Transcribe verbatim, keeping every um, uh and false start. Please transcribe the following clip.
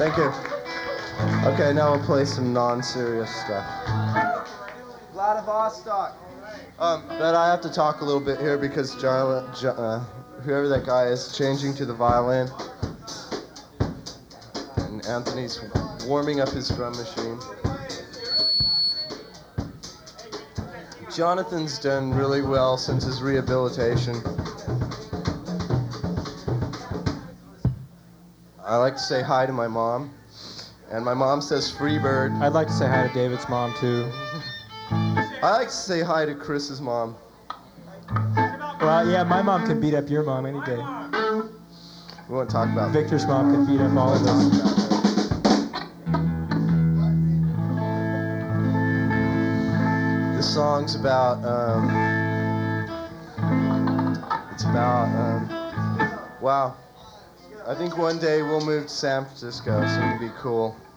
Thank you. Okay, now we'll play some non-serious stuff. Vladivostok. Um, but I have to talk a little bit here because Jar- Jar- uh, whoever that guy is changing to the violin. And Anthony's warming up his drum machine. Jonathan's done really well since his rehabilitation. I like to say hi to my mom. And my mom says free bird. I'd like to say hi to David's mom, too. I like to say hi to Chris's mom. Well, yeah, my mom could beat up your mom any day. We won't talk about Victor's mom could beat up all of us. This song's about, um, it's about, um, wow. I think one day we'll move to San Francisco, so it'll be cool.